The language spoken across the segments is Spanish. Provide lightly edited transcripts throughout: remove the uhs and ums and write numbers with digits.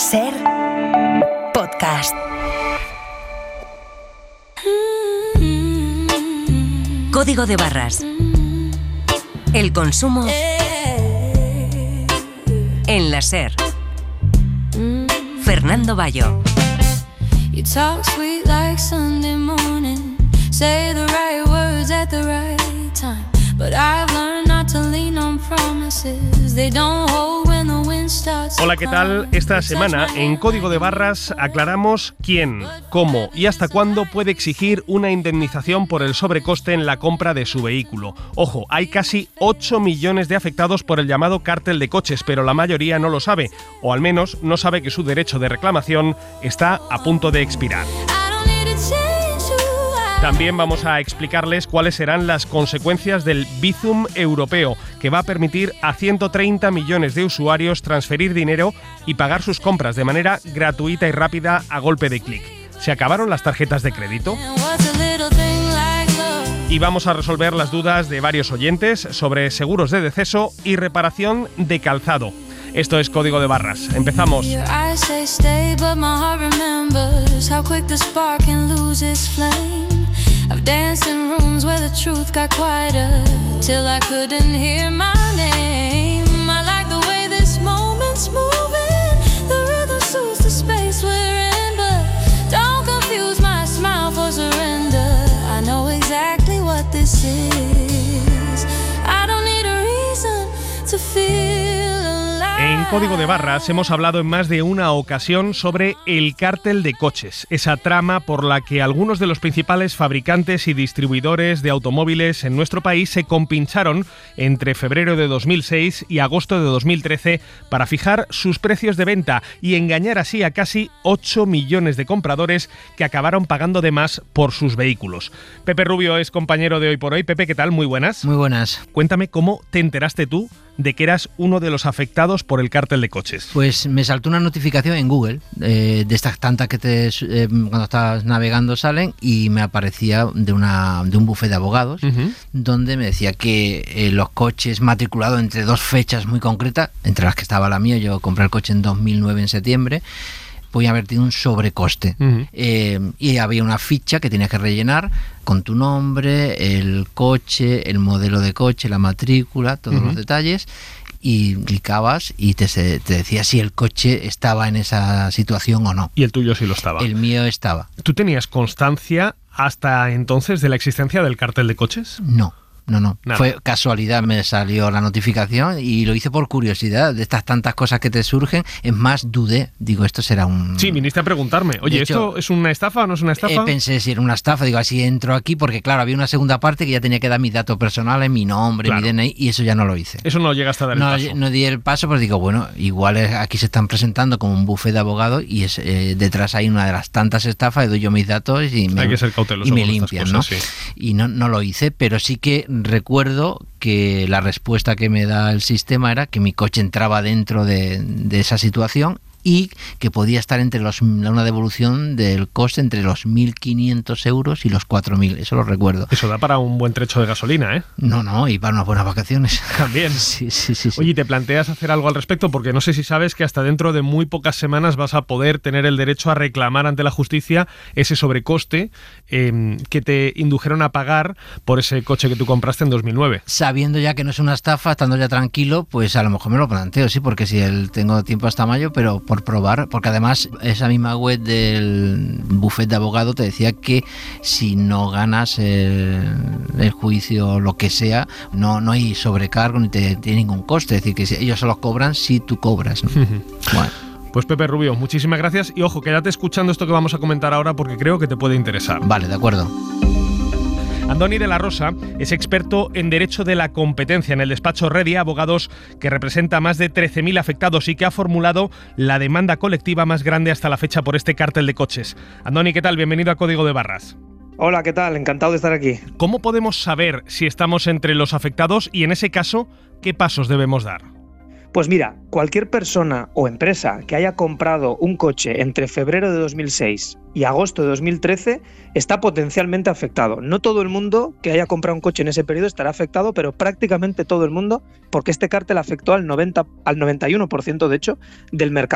Ser podcast. Código de barras. El consumo en la Ser. Fernando Bayo. You talk sweet like Sunday morning, say the right words at the right time, but I've learned not to lean on promises, they don't hold when the wind starts. Hola, ¿qué tal? Esta semana en Código de Barras aclaramos quién, cómo y hasta cuándo puede exigir una indemnización por el sobrecoste en la compra de su vehículo. Ojo, hay casi 8 millones de afectados por el llamado cártel de coches, pero la mayoría no lo sabe, o al menos no sabe que su derecho de reclamación está a punto de expirar. También vamos a explicarles cuáles serán las consecuencias del Bizum europeo, que va a permitir a 130 millones de usuarios transferir dinero y pagar sus compras de manera gratuita y rápida a golpe de clic. ¿Se acabaron las tarjetas de crédito? Y vamos a resolver las dudas de varios oyentes sobre seguros de deceso y reparación de calzado. Esto es Código de Barras. Empezamos. I've danced in rooms where the truth got quieter till I couldn't hear my name. I like the way this moment's moving, the rhythm suits the space we're in, but don't confuse my smile for surrender. I know exactly what this is. I don't need a reason to feel. En Código de Barras hemos hablado en más de una ocasión sobre el cártel de coches, esa trama por la que algunos de los principales fabricantes y distribuidores de automóviles en nuestro país se compincharon entre febrero de 2006 y agosto de 2013 para fijar sus precios de venta y engañar así a casi 8 millones de compradores que acabaron pagando de más por sus vehículos. Pepe Rubio es compañero de Hoy por Hoy. Pepe, ¿qué tal? Muy buenas. Muy buenas. Cuéntame cómo te enteraste tú de que eras uno de los afectados por el cártel de coches. Pues me saltó una notificación en Google, de estas tantas que cuando estás navegando salen, y me aparecía de un bufete de abogados, donde me decía que los coches matriculados entre dos fechas muy concretas, entre las que estaba la mía, yo compré el coche en 2009 en septiembre, podía haber tenido un sobrecoste. Y había una ficha que tenías que rellenar con tu nombre, el coche, el modelo de coche, la matrícula, todos los detalles, y clicabas y te decía si el coche estaba en esa situación o no. ¿Y el tuyo sí lo estaba? El mío estaba. ¿Tú tenías constancia hasta entonces de la existencia del cártel de coches? No. Nada. Fue casualidad, me salió la notificación y lo hice por curiosidad, de estas tantas cosas que te surgen. Es más, dudé, digo, esto será un... Sí, viniste a preguntarme, oye, ¿esto es una estafa o no es una estafa? Pensé si era una estafa, digo, así entro aquí, porque claro, había una segunda parte que ya tenía que dar mis datos personales, mi nombre, claro, mi DNI, y eso ya no lo hice. Eso no llegaste a dar el paso. No di el paso, pues digo, bueno, igual aquí se están presentando como un bufete de abogados y detrás hay una de las tantas estafas, doy yo mis datos y hay que ser cauteloso y me limpian, cosas, ¿no? Sí. Y no lo hice, pero sí que recuerdo que la respuesta que me da el sistema era que mi coche entraba dentro de esa situación y que podía estar entre una devolución del coste entre los 1.500 euros y los 4.000, eso lo recuerdo. Eso da para un buen trecho de gasolina, ¿eh? No, y para unas buenas vacaciones. También. Sí. Oye, ¿te planteas hacer algo al respecto? Porque no sé si sabes que hasta dentro de muy pocas semanas vas a poder tener el derecho a reclamar ante la justicia ese sobrecoste que te indujeron a pagar por ese coche que tú compraste en 2009. Sabiendo ya que no es una estafa, estando ya tranquilo, pues a lo mejor me lo planteo, sí, porque si tengo tiempo hasta mayo, pero por probar, porque además esa misma web del bufete de abogado te decía que si no ganas el juicio o lo que sea, no hay sobrecargo ni tiene ningún coste, es decir, que ellos se los cobran si tú cobras, ¿no? Bueno. Pues Pepe Rubio, muchísimas gracias y ojo, quédate escuchando esto que vamos a comentar ahora porque creo que te puede interesar. Vale, de acuerdo. Andoni de la Rosa es experto en Derecho de la Competencia en el despacho Redia Abogados, que representa a más de 13.000 afectados y que ha formulado la demanda colectiva más grande hasta la fecha por este cártel de coches. Andoni, ¿qué tal? Bienvenido a Código de Barras. Hola, ¿qué tal? Encantado de estar aquí. ¿Cómo podemos saber si estamos entre los afectados y, en ese caso, qué pasos debemos dar? Pues mira, cualquier persona o empresa que haya comprado un coche entre febrero de 2006 y agosto de 2013 está potencialmente afectado. No todo el mundo que haya comprado un coche en ese periodo estará afectado, pero prácticamente todo el mundo, porque este cártel afectó al 91% de hecho del mercado.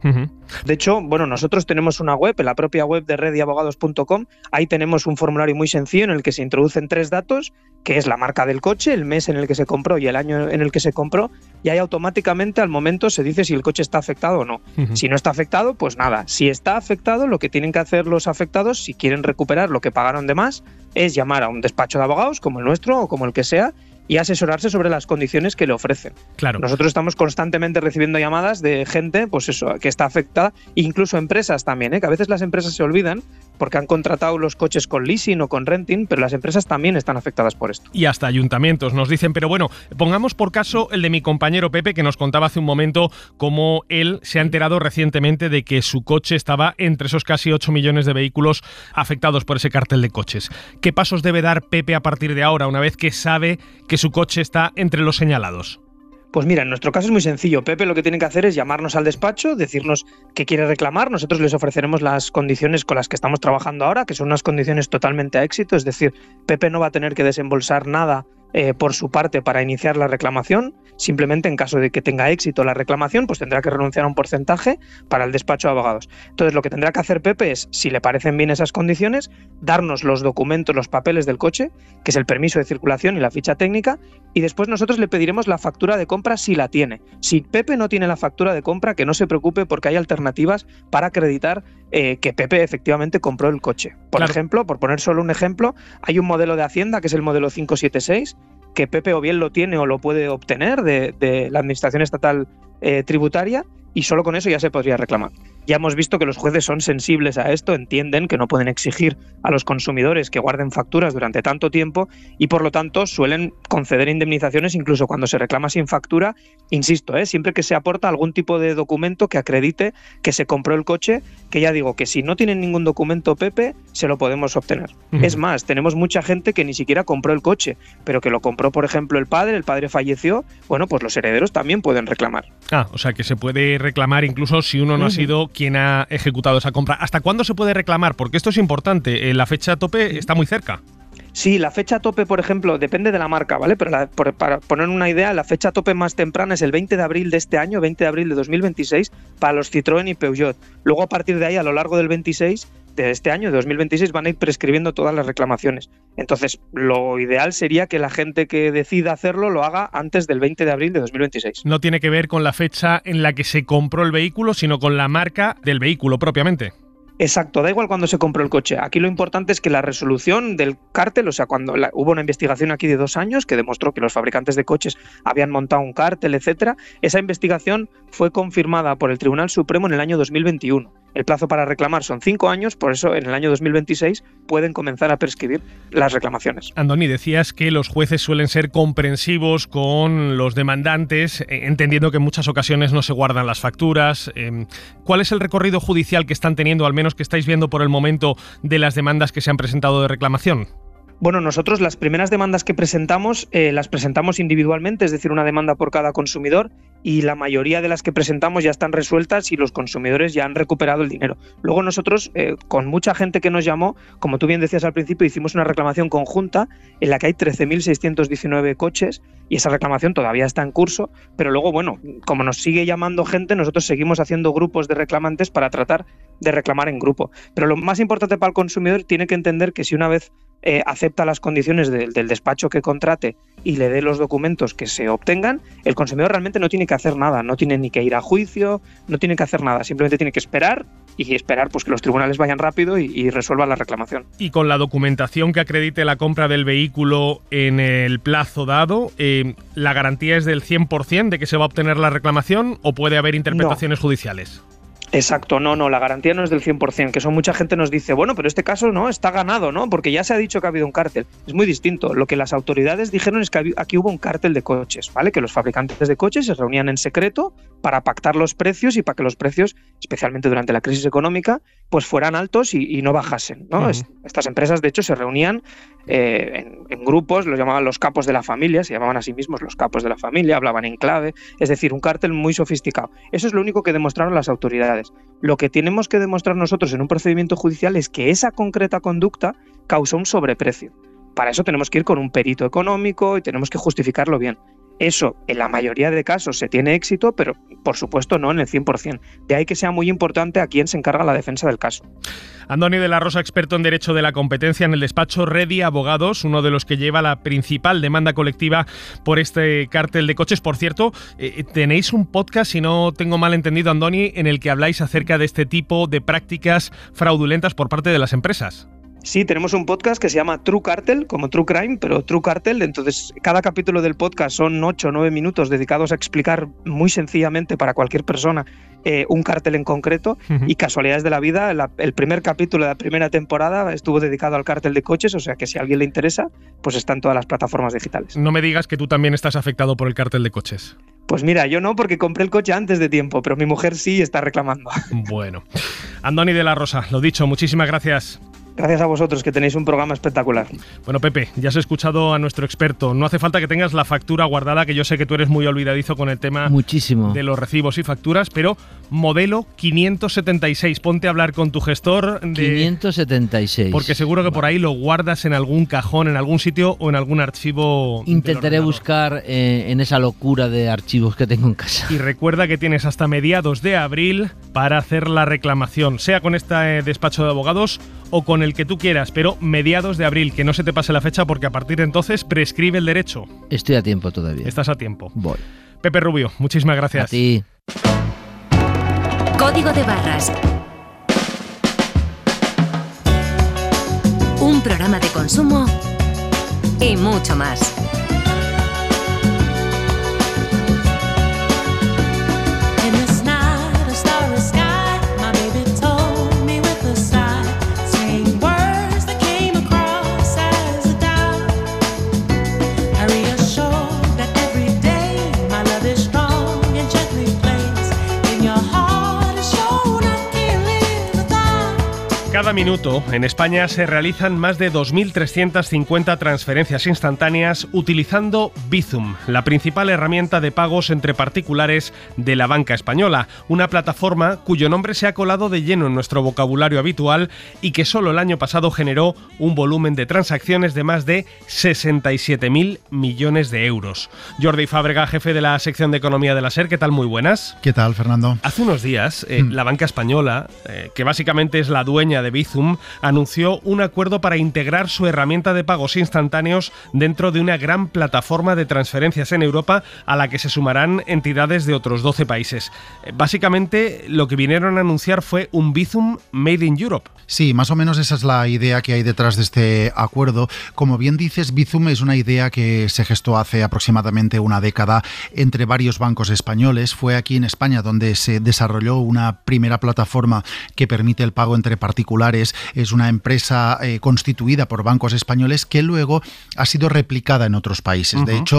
De hecho, bueno, nosotros tenemos una web, en la propia web de redyabogados.com, ahí tenemos un formulario muy sencillo en el que se introducen 3 datos, que es la marca del coche, el mes en el que se compró y el año en el que se compró, y ahí automáticamente al momento se dice si el coche está afectado o no. Si no está afectado, pues nada. Si está afectado, lo que tienen que hacer los afectados, si quieren recuperar lo que pagaron de más, es llamar a un despacho de abogados, como el nuestro o como el que sea, y asesorarse sobre las condiciones que le ofrecen. Claro. Nosotros estamos constantemente recibiendo llamadas de gente, pues eso, que está afectada, incluso empresas también, que a veces las empresas se olvidan porque han contratado los coches con leasing o con renting, pero las empresas también están afectadas por esto. Y hasta ayuntamientos nos dicen, pero bueno, pongamos por caso el de mi compañero Pepe, que nos contaba hace un momento cómo él se ha enterado recientemente de que su coche estaba entre esos casi 8 millones de vehículos afectados por ese cartel de coches. ¿Qué pasos debe dar Pepe a partir de ahora, una vez que sabe que su coche está entre los señalados? Pues mira, en nuestro caso es muy sencillo. Pepe lo que tiene que hacer es llamarnos al despacho, decirnos qué quiere reclamar. Nosotros les ofreceremos las condiciones con las que estamos trabajando ahora, que son unas condiciones totalmente a éxito. Es decir, Pepe no va a tener que desembolsar nada por su parte para iniciar la reclamación. Simplemente en caso de que tenga éxito la reclamación, pues tendrá que renunciar a un porcentaje para el despacho de abogados. Entonces lo que tendrá que hacer Pepe es, si le parecen bien esas condiciones, darnos los documentos, los papeles del coche, que es el permiso de circulación y la ficha técnica, y después nosotros le pediremos la factura de compra si la tiene. Si Pepe no tiene la factura de compra, que no se preocupe porque hay alternativas para acreditar que Pepe efectivamente compró el coche. Por ejemplo, por poner solo un ejemplo, hay un modelo de Hacienda, que es el modelo 576, que Pepe o bien lo tiene o lo puede obtener de la Administración Estatal Tributaria, y solo con eso ya se podría reclamar. Ya hemos visto que los jueces son sensibles a esto, entienden que no pueden exigir a los consumidores que guarden facturas durante tanto tiempo y por lo tanto suelen conceder indemnizaciones incluso cuando se reclama sin factura, insisto, siempre que se aporta algún tipo de documento que acredite que se compró el coche, que ya digo que si no tienen ningún documento Pepe, se lo podemos obtener. Es más, tenemos mucha gente que ni siquiera compró el coche, pero que lo compró, por ejemplo, el padre falleció, bueno, pues los herederos también pueden reclamar. O sea que se puede reclamar incluso si uno no ha sido quien ha ejecutado esa compra. ¿Hasta cuándo se puede reclamar? Porque esto es importante. La fecha tope está muy cerca. Sí, la fecha tope, por ejemplo, depende de la marca, ¿vale? Pero para poner una idea, la fecha tope más temprana es el 20 de abril de este año, 20 de abril de 2026, para los Citroën y Peugeot. Luego, a partir de ahí, a lo largo del 26 de este año, de 2026, van a ir prescribiendo todas las reclamaciones. Entonces, lo ideal sería que la gente que decida hacerlo lo haga antes del 20 de abril de 2026. No tiene que ver con la fecha en la que se compró el vehículo, sino con la marca del vehículo propiamente. Exacto, da igual cuando se compró el coche. Aquí lo importante es que la resolución del cártel, o sea, cuando hubo una investigación aquí de 2 años que demostró que los fabricantes de coches habían montado un cártel, etcétera, esa investigación fue confirmada por el Tribunal Supremo en el año 2021. El plazo para reclamar son 5 años, por eso en el año 2026 pueden comenzar a prescribir las reclamaciones. Andoni, decías que los jueces suelen ser comprensivos con los demandantes, entendiendo que en muchas ocasiones no se guardan las facturas. ¿Cuál es el recorrido judicial que están teniendo, al menos que estáis viendo por el momento, de las demandas que se han presentado de reclamación? Bueno, nosotros las primeras demandas que presentamos las presentamos individualmente, es decir, una demanda por cada consumidor, y la mayoría de las que presentamos ya están resueltas y los consumidores ya han recuperado el dinero. Luego nosotros, con mucha gente que nos llamó, como tú bien decías al principio, hicimos una reclamación conjunta en la que hay 13.619 coches y esa reclamación todavía está en curso, pero luego, bueno, como nos sigue llamando gente, nosotros seguimos haciendo grupos de reclamantes para tratar de reclamar en grupo. Pero lo más importante para el consumidor tiene que entender que si una vez acepta las condiciones del despacho que contrate y le dé los documentos que se obtengan, el consumidor realmente no tiene que hacer nada, no tiene ni que ir a juicio, no tiene que hacer nada, simplemente tiene que esperar pues que los tribunales vayan rápido y resuelvan la reclamación. Y con la documentación que acredite la compra del vehículo en el plazo dado, ¿la garantía es del 100% de que se va a obtener la reclamación o puede haber interpretaciones judiciales? Exacto, no, la garantía no es del 100%, que mucha gente nos dice, bueno, pero este caso no, está ganado, ¿no? Porque ya se ha dicho que ha habido un cártel. Es muy distinto. Lo que las autoridades dijeron es que aquí hubo un cártel de coches, ¿vale? Que los fabricantes de coches se reunían en secreto para pactar los precios y para que los precios, especialmente durante la crisis económica, pues fueran altos y no bajasen, ¿no? Estas empresas, de hecho, se reunían en grupos, los llamaban los capos de la familia, se llamaban a sí mismos los capos de la familia, hablaban en clave, es decir, un cártel muy sofisticado. Eso es lo único que demostraron las autoridades. Lo que tenemos que demostrar nosotros en un procedimiento judicial es que esa concreta conducta causó un sobreprecio. Para eso tenemos que ir con un perito económico y tenemos que justificarlo bien. Eso, en la mayoría de casos se tiene éxito, pero por supuesto no en el 100%. De ahí que sea muy importante a quién se encarga la defensa del caso. Andoni de la Rosa, experto en Derecho de la Competencia en el despacho Redi Abogados, uno de los que lleva la principal demanda colectiva por este cártel de coches. Por cierto, tenéis un podcast, si no tengo mal entendido, Andoni, en el que habláis acerca de este tipo de prácticas fraudulentas por parte de las empresas. Sí, tenemos un podcast que se llama True Cartel, como True Crime, pero True Cartel. Entonces, cada capítulo del podcast son 8 o 9 minutos dedicados a explicar muy sencillamente para cualquier persona un cártel en concreto. Y casualidades de la vida, el primer capítulo de la primera temporada estuvo dedicado al cártel de coches, o sea que si a alguien le interesa, pues está en todas las plataformas digitales. No me digas que tú también estás afectado por el cártel de coches. Pues mira, yo no, porque compré el coche antes de tiempo, pero mi mujer sí está reclamando. Bueno. Andoni de la Rosa, lo dicho, muchísimas gracias. Gracias a vosotros, que tenéis un programa espectacular. Bueno, Pepe, ya has escuchado a nuestro experto. No hace falta que tengas la factura guardada, que yo sé que tú eres muy olvidadizo con el tema muchísimo de los recibos y facturas, pero modelo 576. Ponte a hablar con tu gestor de 576. Porque seguro que por ahí lo guardas en algún cajón, en algún sitio o en algún archivo. Intentaré buscar en esa locura de archivos que tengo en casa. Y recuerda que tienes hasta mediados de abril para hacer la reclamación, sea con este despacho de abogados o con el que tú quieras, pero mediados de abril, que no se te pase la fecha porque a partir de entonces prescribe el derecho. Estoy a tiempo todavía. Estás a tiempo. Voy. Pepe Rubio, muchísimas gracias. A ti. Código de Barras. Un programa de consumo y mucho más. Cada minuto en España se realizan más de 2.350 transferencias instantáneas utilizando Bizum, la principal herramienta de pagos entre particulares de la banca española, una plataforma cuyo nombre se ha colado de lleno en nuestro vocabulario habitual y que solo el año pasado generó un volumen de transacciones de más de 67.000 millones de euros. Jordi Fábrega, jefe de la sección de Economía de la SER, ¿qué tal? Muy buenas. ¿Qué tal, Fernando? Hace unos días, la banca española, que básicamente es la dueña de Bizum, anunció un acuerdo para integrar su herramienta de pagos instantáneos dentro de una gran plataforma de transferencias en Europa a la que se sumarán entidades de otros 12 países. Básicamente, lo que vinieron a anunciar fue un Bizum Made in Europe. Sí, más o menos esa es la idea que hay detrás de este acuerdo. Como bien dices, Bizum es una idea que se gestó hace aproximadamente una década entre varios bancos españoles. Fue aquí en España donde se desarrolló una primera plataforma que permite el pago entre particulares. Es una empresa constituida por bancos españoles que luego ha sido replicada en otros países. De hecho,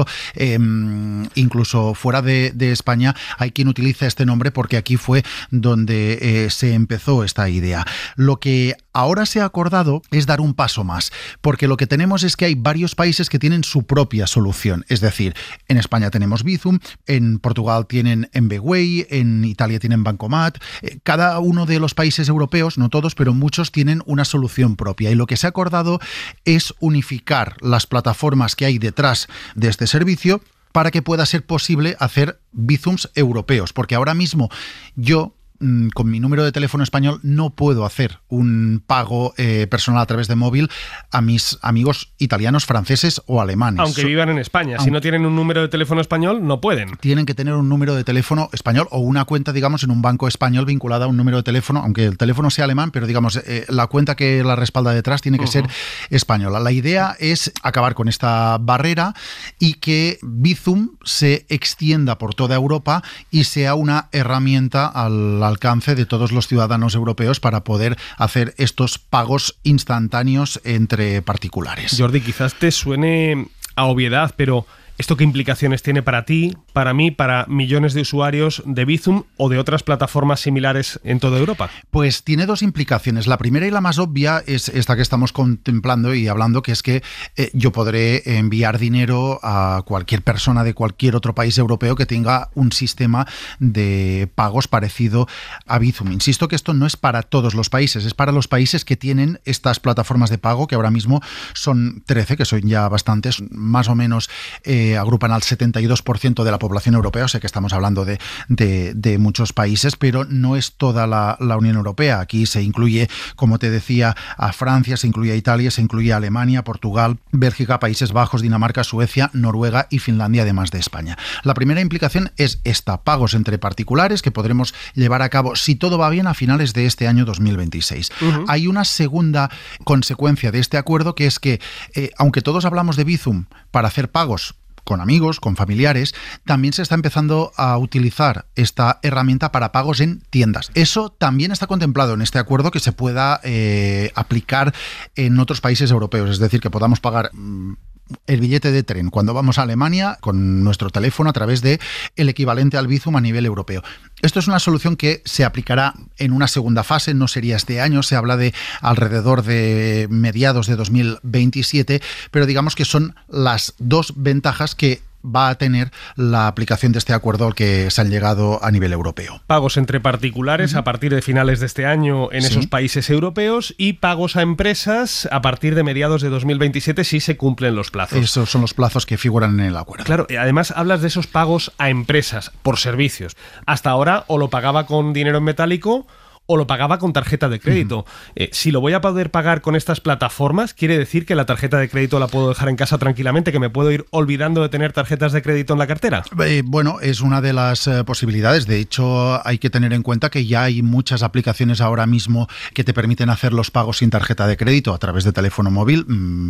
incluso fuera de España hay quien utiliza este nombre porque aquí fue donde se empezó esta idea. Lo que ahora se ha acordado es dar un paso más, porque lo que tenemos es que hay varios países que tienen su propia solución. Es decir, en España tenemos Bizum, en Portugal tienen MBWay, en Italia tienen Bancomat. Cada uno de los países europeos, no todos, pero muchos tienen una solución propia. Y lo que se ha acordado es unificar las plataformas que hay detrás de este servicio para que pueda ser posible hacer Bizums europeos, porque ahora mismo yo, con mi número de teléfono español, no puedo hacer un pago personal a través de móvil a mis amigos italianos, franceses o alemanes. Aunque vivan en España. Si no tienen un número de teléfono español, no pueden. Tienen que tener un número de teléfono español o una cuenta, digamos, en un banco español vinculada a un número de teléfono, aunque el teléfono sea alemán, pero digamos, la cuenta que la respalda detrás tiene que ser española. La idea es acabar con esta barrera y que Bizum se extienda por toda Europa y sea una herramienta al alcance de todos los ciudadanos europeos para poder hacer estos pagos instantáneos entre particulares. Jordi, quizás te suene a obviedad, pero ¿esto qué implicaciones tiene para ti, para mí, para millones de usuarios de Bizum o de otras plataformas similares en toda Europa? Pues tiene dos implicaciones. La primera y la más obvia es esta que estamos contemplando y hablando, que es que yo podré enviar dinero a cualquier persona de cualquier otro país europeo que tenga un sistema de pagos parecido a Bizum. Insisto que esto no es para todos los países, es para los países que tienen estas plataformas de pago, que ahora mismo son 13, que son ya bastantes, más o menos agrupan al 72% de la población europea, o sea que estamos hablando de muchos países, pero no es toda la Unión Europea. Aquí se incluye, como te decía, a Francia, se incluye a Italia, se incluye a Alemania, Portugal, Bélgica, Países Bajos, Dinamarca, Suecia, Noruega y Finlandia, además de España. La primera implicación es esta: pagos entre particulares que podremos llevar a cabo, si todo va bien, a finales de este año 2026. Hay una segunda consecuencia de este acuerdo, que es que, aunque todos hablamos de Bizum para hacer pagos con amigos, con familiares, también se está empezando a utilizar esta herramienta para pagos en tiendas. Eso también está contemplado en este acuerdo, que se pueda aplicar en otros países europeos, es decir, que podamos pagar el billete de tren cuando vamos a Alemania con nuestro teléfono a través de el equivalente al Bizum a nivel europeo. Esto es una solución que se aplicará en una segunda fase, no sería este año, se habla de alrededor de mediados de 2027, pero digamos que son las dos ventajas que va a tener la aplicación de este acuerdo al que se han llegado a nivel europeo. Pagos entre particulares a partir de finales de este año en esos países europeos, y pagos a empresas a partir de mediados de 2027 si se cumplen los plazos. Esos son los plazos que figuran en el acuerdo. Claro, además hablas de esos pagos a empresas por servicios. Hasta ahora o lo pagaba con dinero en metálico o lo pagaba con tarjeta de crédito. Si lo voy a poder pagar con estas plataformas, ¿quiere decir que la tarjeta de crédito la puedo dejar en casa tranquilamente, que me puedo ir olvidando de tener tarjetas de crédito en la cartera? Bueno, es una de las posibilidades. De hecho, hay que tener en cuenta que ya hay muchas aplicaciones ahora mismo que te permiten hacer los pagos sin tarjeta de crédito a través de teléfono móvil.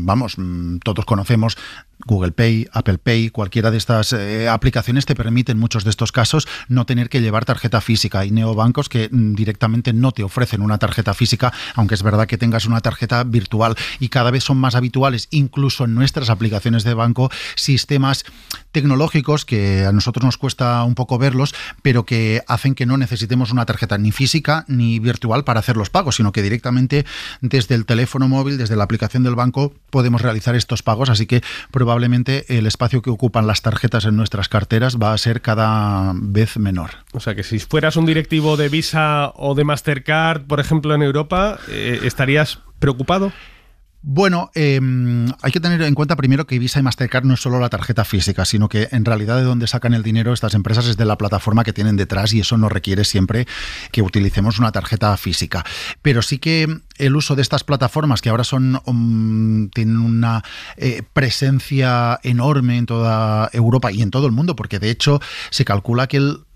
Todos conocemos Google Pay, Apple Pay, cualquiera de estas aplicaciones te permiten en muchos de estos casos no tener que llevar tarjeta física. Hay neobancos que directamente no te ofrecen una tarjeta física, aunque es verdad que tengas una tarjeta virtual, y cada vez son más habituales, incluso en nuestras aplicaciones de banco, sistemas tecnológicos que a nosotros nos cuesta un poco verlos, pero que hacen que no necesitemos una tarjeta ni física ni virtual para hacer los pagos, sino que directamente desde el teléfono móvil, desde la aplicación del banco, podemos realizar estos pagos. Así que probablemente el espacio que ocupan las tarjetas en nuestras carteras va a ser cada vez menor. O sea que si fueras un directivo de Visa o de Mastercard, por ejemplo, en Europa, ¿estarías preocupado? Bueno, hay que tener en cuenta primero que Visa y Mastercard no es solo la tarjeta física, sino que en realidad de donde sacan el dinero estas empresas es de la plataforma que tienen detrás, y eso no requiere siempre que utilicemos una tarjeta física. Pero sí que el uso de estas plataformas, que ahora tienen una presencia enorme en toda Europa y en todo el mundo, porque de hecho se calcula que el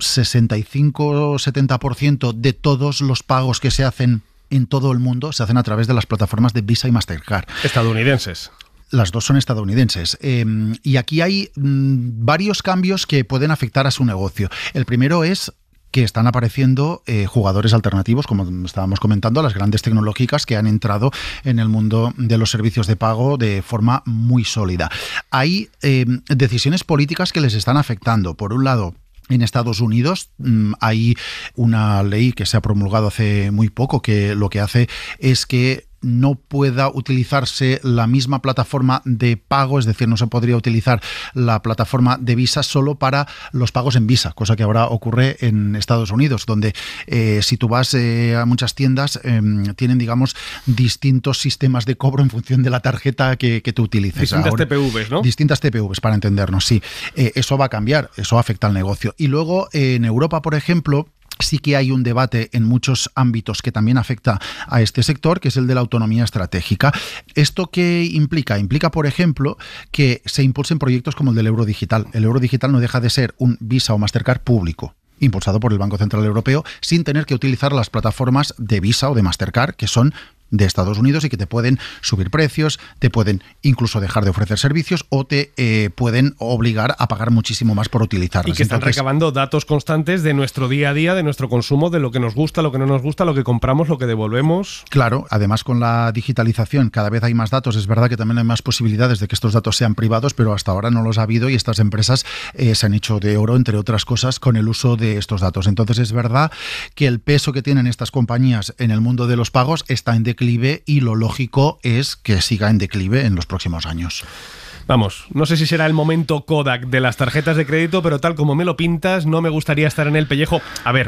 65-70% de todos los pagos que se hacen en todo el mundo se hacen a través de las plataformas de Visa y Mastercard. Estadounidenses. Las dos son estadounidenses. Y aquí hay varios cambios que pueden afectar a su negocio. El primero es que están apareciendo jugadores alternativos, como estábamos comentando, las grandes tecnológicas que han entrado en el mundo de los servicios de pago de forma muy sólida. Hay decisiones políticas que les están afectando. Por un lado, en Estados Unidos hay una ley que se ha promulgado hace muy poco que lo que hace es que no pueda utilizarse la misma plataforma de pago, es decir, no se podría utilizar la plataforma de Visa solo para los pagos en Visa, cosa que ahora ocurre en Estados Unidos, donde si tú vas a muchas tiendas tienen, digamos, distintos sistemas de cobro en función de la tarjeta que tú utilices. Distintas TPVs, ¿no? Distintas TPVs, para entendernos, sí. Eso va a cambiar, eso afecta al negocio. Y luego en Europa, por ejemplo, sí que hay un debate en muchos ámbitos que también afecta a este sector, que es el de la autonomía estratégica. ¿Esto qué implica? Implica, por ejemplo, que se impulsen proyectos como el del euro digital. El euro digital no deja de ser un Visa o Mastercard público, impulsado por el Banco Central Europeo, sin tener que utilizar las plataformas de Visa o de Mastercard, que son de Estados Unidos y que te pueden subir precios, te pueden incluso dejar de ofrecer servicios o te pueden obligar a pagar muchísimo más por utilizarlas. Y que están recabando datos constantes de nuestro día a día, de nuestro consumo, de lo que nos gusta, lo que no nos gusta, lo que compramos, lo que devolvemos. Claro, además con la digitalización cada vez hay más datos. Es verdad que también hay más posibilidades de que estos datos sean privados, pero hasta ahora no los ha habido y estas empresas se han hecho de oro, entre otras cosas, con el uso de estos datos. Entonces es verdad que el peso que tienen estas compañías en el mundo de los pagos está en declive y lo lógico es que siga en declive en los próximos años. Vamos, no sé si será el momento Kodak de las tarjetas de crédito, pero tal como me lo pintas, no me gustaría estar en el pellejo. A ver,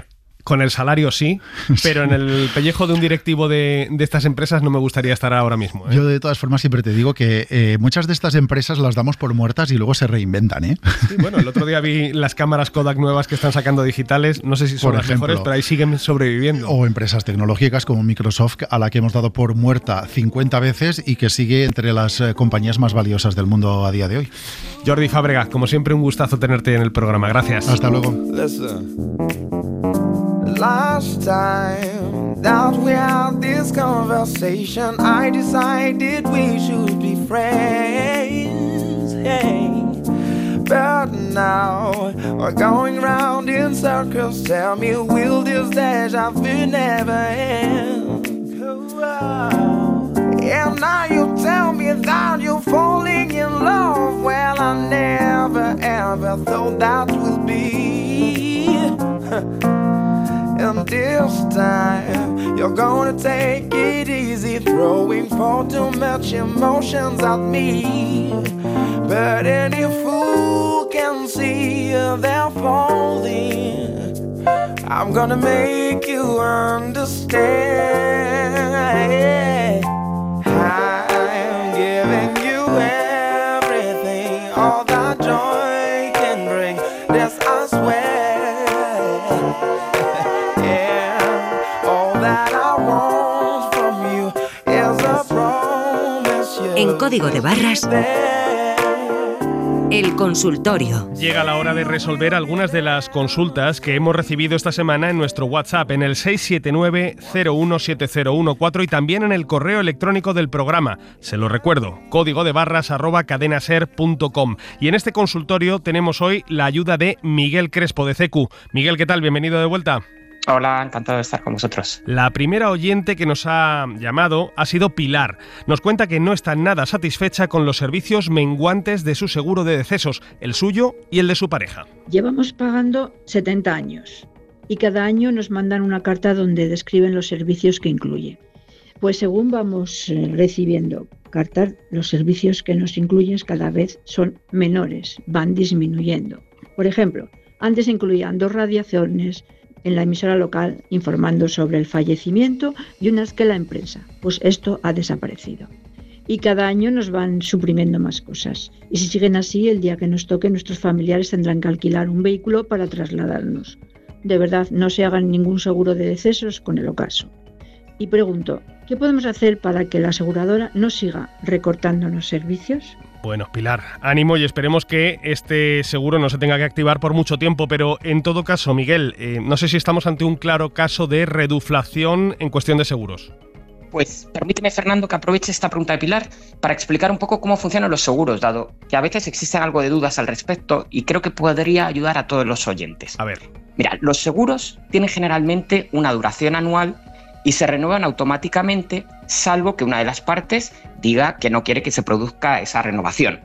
Con el salario sí, pero en el pellejo de un directivo de estas empresas no me gustaría estar ahora mismo, ¿eh? Yo de todas formas siempre te digo que muchas de estas empresas las damos por muertas y luego se reinventan, ¿eh? Sí, bueno, el otro día vi las cámaras Kodak nuevas que están sacando digitales, no sé si son Por las ejemplo, mejores, pero ahí siguen sobreviviendo. O empresas tecnológicas como Microsoft, a la que hemos dado por muerta 50 veces y que sigue entre las compañías más valiosas del mundo a día de hoy. Jordi Fábrega, como siempre un gustazo tenerte en el programa, gracias. Hasta luego. Last time that we had this conversation, I decided we should be friends, hey. But now we're going round in circles. Tell me, will this deja vu never end? And now you tell me that you're falling in love. Well, I never ever thought that would be. And this time you're gonna take it easy, throwing far too much emotions at me. But any fool can see they're falling. I'm gonna make you understand. I'm giving you everything, all that joy can bring. This I swear. En Código de Barras, el consultorio. Llega la hora de resolver algunas de las consultas que hemos recibido esta semana en nuestro WhatsApp, en el 679-017014 y también en el correo electrónico del programa. Se lo recuerdo, códigodebarras@cadenaser.com. Y en este consultorio tenemos hoy la ayuda de Miguel Crespo de CQ. Miguel, ¿qué tal? Bienvenido de vuelta. Hola, encantado de estar con vosotros. La primera oyente que nos ha llamado ha sido Pilar. Nos cuenta que no está nada satisfecha con los servicios menguantes de su seguro de decesos, el suyo y el de su pareja. Llevamos pagando 70 años y cada año nos mandan una carta donde describen los servicios que incluye. Pues según vamos recibiendo cartas, los servicios que nos incluyen cada vez son menores, van disminuyendo. Por ejemplo, antes incluían 2 radiaciones en la emisora local informando sobre el fallecimiento y una esquela en prensa. Pues esto ha desaparecido. Y cada año nos van suprimiendo más cosas. Y si siguen así, el día que nos toque, nuestros familiares tendrán que alquilar un vehículo para trasladarnos. De verdad, no se hagan ningún seguro de decesos con el ocaso. Y pregunto, ¿qué podemos hacer para que la aseguradora no siga recortando los servicios? Bueno, Pilar, ánimo y esperemos que este seguro no se tenga que activar por mucho tiempo, pero en todo caso, Miguel, no sé si estamos ante un claro caso de reduflación en cuestión de seguros. Pues permíteme, Fernando, que aproveche esta pregunta de Pilar para explicar un poco cómo funcionan los seguros, dado que a veces existen algo de dudas al respecto y creo que podría ayudar a todos los oyentes. A ver. Mira, los seguros tienen generalmente una duración anual y se renuevan automáticamente, salvo que una de las partes diga que no quiere que se produzca esa renovación.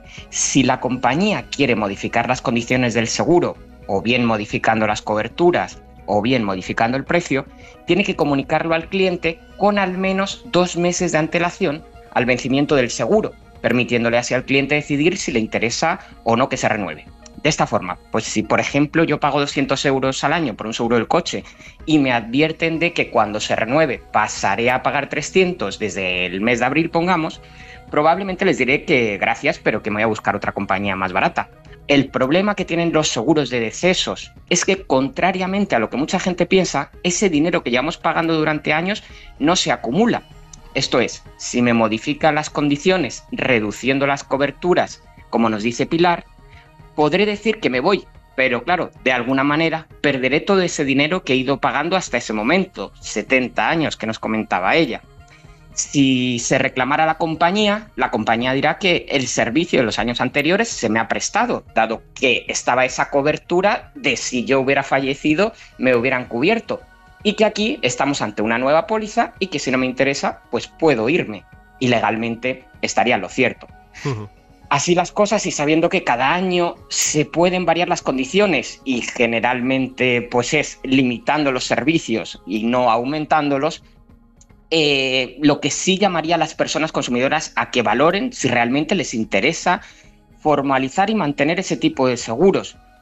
Si la compañía quiere modificar las condiciones del seguro, o bien modificando las coberturas, o bien modificando el precio, tiene que comunicarlo al cliente con al menos 2 meses de antelación al vencimiento del seguro, permitiéndole así al cliente decidir si le interesa o no que se renueve. De esta forma, pues si por ejemplo yo pago 200 euros al año por un seguro del coche y me advierten de que cuando se renueve pasaré a pagar 300 desde el mes de abril, pongamos, probablemente les diré que gracias, pero que me voy a buscar otra compañía más barata. El problema que tienen los seguros de decesos es que, contrariamente a lo que mucha gente piensa, ese dinero que llevamos pagando durante años no se acumula. Esto es, si me modifican las condiciones reduciendo las coberturas, como nos dice Pilar, podré decir que me voy, pero claro, de alguna manera perderé todo ese dinero que he ido pagando hasta ese momento, 70 años que nos comentaba ella. Si se reclamara la compañía dirá que el servicio de los años anteriores se me ha prestado, dado que estaba esa cobertura de si yo hubiera fallecido me hubieran cubierto, y que aquí estamos ante una nueva póliza y que si no me interesa, pues puedo irme, y legalmente estaría en lo cierto. Así las cosas, y sabiendo que cada año se pueden variar las condiciones y generalmente pues es limitando los servicios y no aumentándolos, lo que sí llamaría a las personas consumidoras a que valoren si realmente les interesa formalizar y mantener ese tipo de seguros,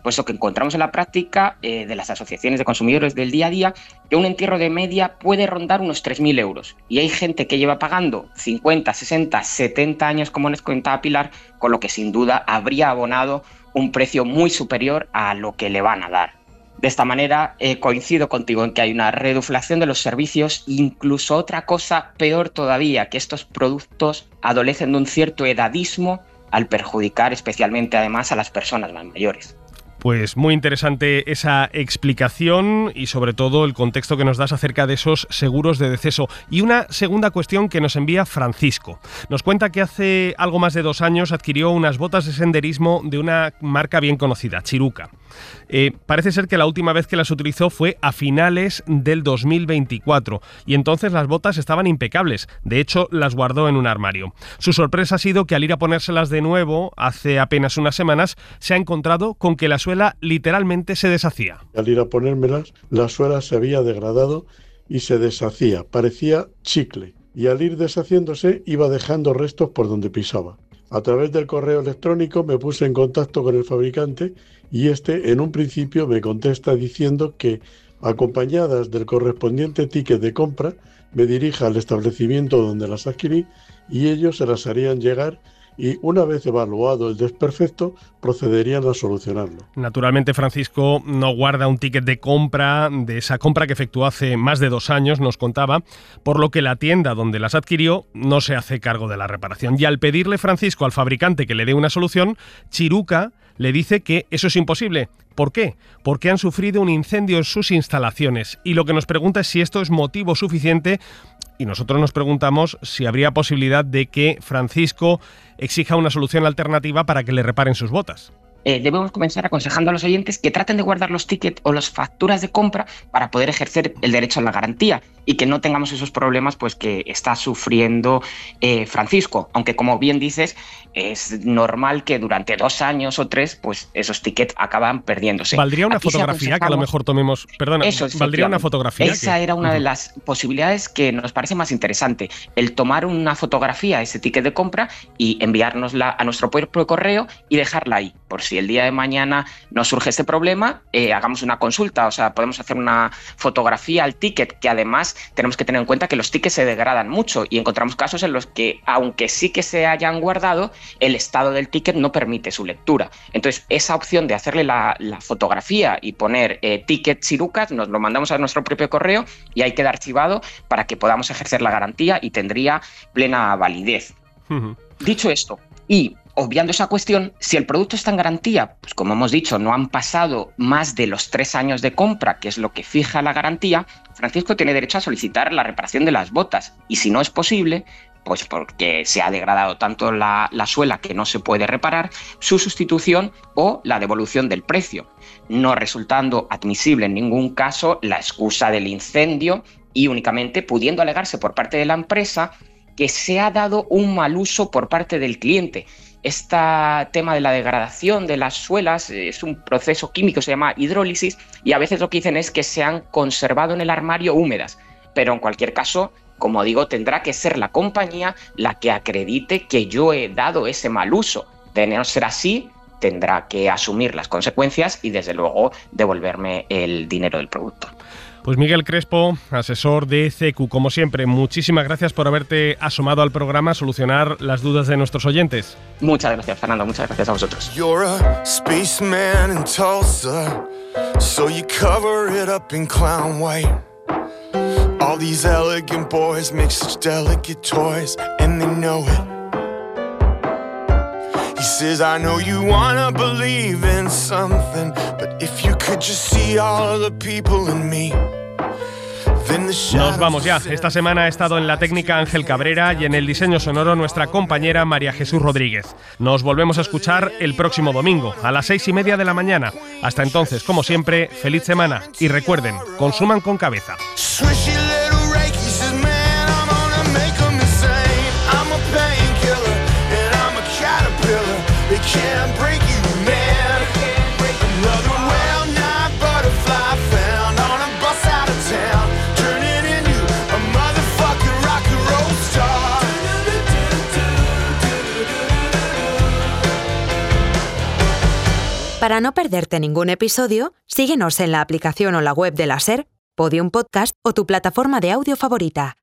puesto que encontramos en la práctica de las asociaciones de consumidores del día a día que un entierro de media puede rondar unos 3.000 euros. Y hay gente que lleva pagando 50, 60, 70 años, como les comentaba Pilar, con lo que sin duda habría abonado un precio muy superior a lo que le van a dar. De esta manera, coincido contigo en que hay una reduflación de los servicios, incluso otra cosa peor todavía, que estos productos adolecen de un cierto edadismo al perjudicar especialmente además a las personas más mayores. Pues muy interesante esa explicación y sobre todo el contexto que nos das acerca de esos seguros de deceso. Y una segunda cuestión que nos envía Francisco. Nos cuenta que hace algo más de 2 años adquirió unas botas de senderismo de una marca bien conocida, Chiruca. Parece ser que la última vez que las utilizó fue a finales del 2024 y entonces las botas estaban impecables. De hecho, las guardó en un armario. Su sorpresa ha sido que al ir a ponérselas de nuevo hace apenas unas semanas se ha encontrado con que la suela literalmente se deshacía. Al ir a ponérmelas, la suela se había degradado y se deshacía, parecía chicle, y al ir deshaciéndose iba dejando restos por donde pisaba. A través del correo electrónico me puse en contacto con el fabricante y este en un principio me contesta diciendo que, acompañadas del correspondiente ticket de compra, me dirija al establecimiento donde las adquirí y ellos se las harían llegar y, una vez evaluado el desperfecto, procederían a solucionarlo. Naturalmente, Francisco no guarda un ticket de compra de esa compra que efectuó hace más de 2 años, nos contaba, por lo que la tienda donde las adquirió no se hace cargo de la reparación. Y al pedirle Francisco al fabricante que le dé una solución, Chiruca le dice que eso es imposible. ¿Por qué? Porque han sufrido un incendio en sus instalaciones y lo que nos pregunta es si esto es motivo suficiente. Y nosotros nos preguntamos si habría posibilidad de que Francisco exija una solución alternativa para que le reparen sus botas. Debemos comenzar aconsejando a los oyentes que traten de guardar los tickets o las facturas de compra para poder ejercer el derecho a la garantía y que no tengamos esos problemas pues que está sufriendo Francisco. Aunque, como bien dices, es normal que durante 2 años o 3 pues esos tickets acaban perdiéndose. ¿Valdría una fotografía que a lo mejor tomemos? Perdona, ¿valdría una fotografía? Esa era una de las posibilidades que nos parece más interesante, el tomar una fotografía de ese ticket de compra y enviárnosla a nuestro propio correo y dejarla ahí, por si el día de mañana nos surge este problema, hagamos una consulta, o sea, podemos hacer una fotografía al ticket, que además tenemos que tener en cuenta que los tickets se degradan mucho y encontramos casos en los que, aunque sí que se hayan guardado, el estado del ticket no permite su lectura. Entonces, esa opción de hacerle la fotografía y poner ticket Chiruca, nos lo mandamos a nuestro propio correo y ahí queda archivado para que podamos ejercer la garantía y tendría plena validez. Dicho esto, y obviando esa cuestión, si el producto está en garantía, pues como hemos dicho, no han pasado más de los 3 años de compra, que es lo que fija la garantía, Francisco tiene derecho a solicitar la reparación de las botas. Y si no es posible, pues porque se ha degradado tanto la suela que no se puede reparar, su sustitución o la devolución del precio, no resultando admisible en ningún caso la excusa del incendio y únicamente pudiendo alegarse por parte de la empresa que se ha dado un mal uso por parte del cliente. Este tema de la degradación de las suelas es un proceso químico, se llama hidrólisis, y a veces lo que dicen es que se han conservado en el armario húmedas. Pero en cualquier caso, como digo, tendrá que ser la compañía la que acredite que yo he dado ese mal uso. De no ser así, tendrá que asumir las consecuencias y, desde luego, devolverme el dinero del producto. Pues Miguel Crespo, asesor de CQ, como siempre, muchísimas gracias por haberte asomado al programa a solucionar las dudas de nuestros oyentes. Muchas gracias, Fernando, muchas gracias a vosotros. You're a spaceman in Tulsa, so you cover it up in clown white. All these elegant boys make such delicate toys, and they know it. He says, I know you wanna believe in something, but if you could just see all of the people in me. Nos vamos ya. Esta semana ha estado en la técnica Ángel Cabrera y en el diseño sonoro nuestra compañera María Jesús Rodríguez. Nos volvemos a escuchar el próximo domingo a las 6:30 de la mañana. Hasta entonces, como siempre, feliz semana y recuerden, consuman con cabeza. Can't break you, man. Another well-known butterfly found on a bus out of town, turning into a motherfucking rock and roll star. Para no perderte ningún episodio, síguenos en la aplicación o la web de la SER, Podium Podcast o tu plataforma de audio favorita.